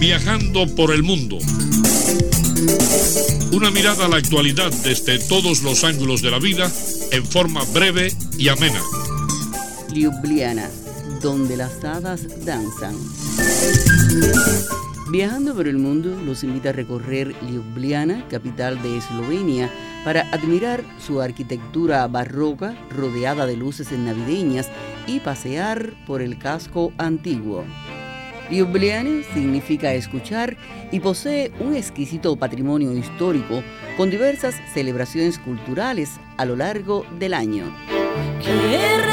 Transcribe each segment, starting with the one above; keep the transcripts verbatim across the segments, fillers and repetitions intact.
Viajando por el mundo. Una mirada a la actualidad desde todos los ángulos de la vida en forma breve y amena. Ljubljana, donde las hadas danzan. Viajando por el mundo los invita a recorrer Ljubljana, capital de Eslovenia, para admirar su arquitectura barroca rodeada de luces navideñas y pasear por el casco antiguo. Ljubljana significa escuchar y posee un exquisito patrimonio histórico con diversas celebraciones culturales a lo largo del año. Querer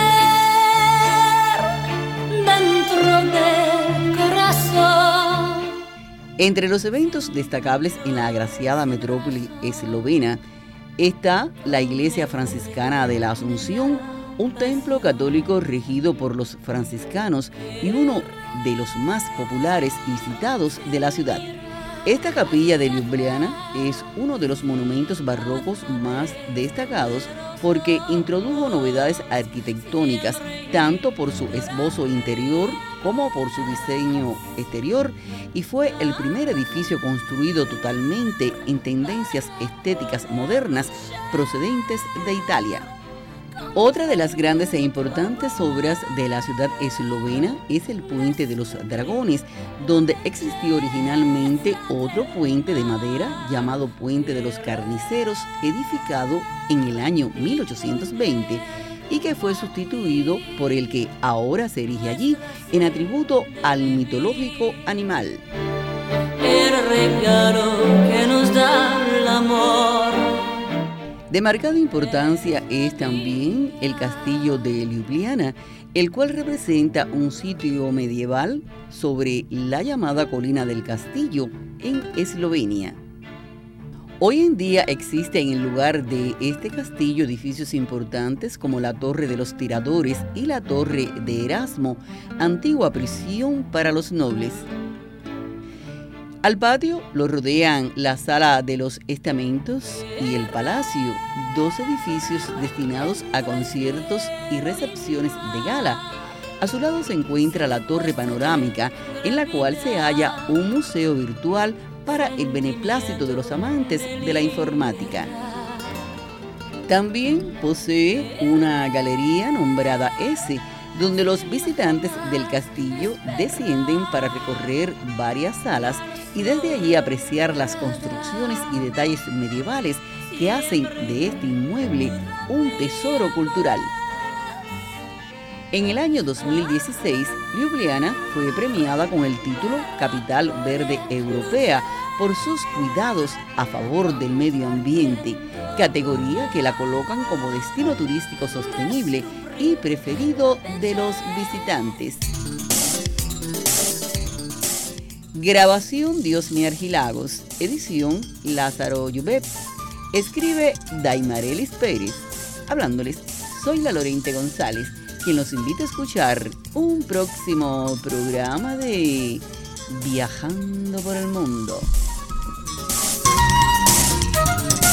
dentro del corazón. Entre los eventos destacables en la agraciada metrópoli eslovena está la Iglesia Franciscana de la Asunción, un templo católico regido por los franciscanos y uno de los más populares y visitados de la ciudad. Esta capilla de Ljubljana es uno de los monumentos barrocos más destacados porque introdujo novedades arquitectónicas tanto por su esbozo interior como por su diseño exterior y fue el primer edificio construido totalmente en tendencias estéticas modernas procedentes de Italia. Otra de las grandes e importantes obras de la ciudad eslovena es el Puente de los Dragones, donde existió originalmente otro puente de madera llamado Puente de los Carniceros, edificado en el año mil ochocientos veinte y que fue sustituido por el que ahora se erige allí en atributo al mitológico animal. El regalo que nos da el amor. De marcada importancia es también el castillo de Ljubljana, el cual representa un sitio medieval sobre la llamada colina del castillo en Eslovenia. Hoy en día existe en el lugar de este castillo edificios importantes como la Torre de los Tiradores y la Torre de Erasmo, antigua prisión para los nobles. Al patio lo rodean la Sala de los Estamentos y el Palacio, dos edificios destinados a conciertos y recepciones de gala. A su lado se encuentra la Torre Panorámica, en la cual se halla un museo virtual para el beneplácito de los amantes de la informática. También posee una galería nombrada S, donde los visitantes del castillo descienden para recorrer varias salas y desde allí apreciar las construcciones y detalles medievales que hacen de este inmueble un tesoro cultural. En el año dos mil dieciséis, Ljubljana fue premiada con el título Capital Verde Europea por sus cuidados a favor del medio ambiente, categoría que la colocan como destino turístico sostenible y preferido de los visitantes. Grabación Diosmi Argilagos, edición Lázaro Llubet. Escribe Daimarelis Pérez. Hablándoles, soy la Lorente González, quien los invita a escuchar un próximo programa de Viajando por el Mundo.